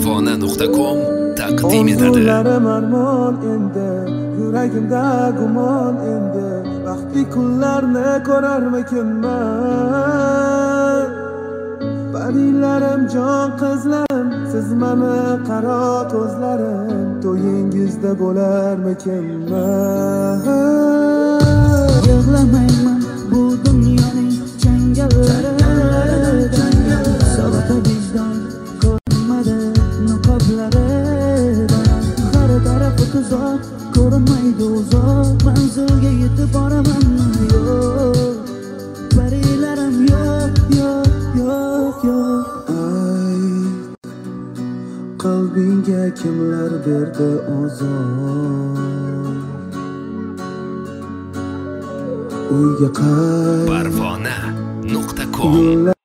Parvona.com taqdim etadi. Orzularim armon endi, yuragimda gumon endi, baxtli kunlarni ko'rarmikinman. Parilarim, jon qizlarim, siz meni qaro ko'zlarim, to'yingizda bo'larmikinman. Yig'lamayman bu dunyoning changallarida, sabata vijdon ko'rmadi niqoblarida. Har tarafi tuzoq, ko'rinmaydi uzoq, manzilga yetib boramanmi yo'q? Parilarim yo'q, yo'q, yo'q, yo'q. Ay, qalbingga kimlar berdi ozor? Uyga qayt. Parvona.com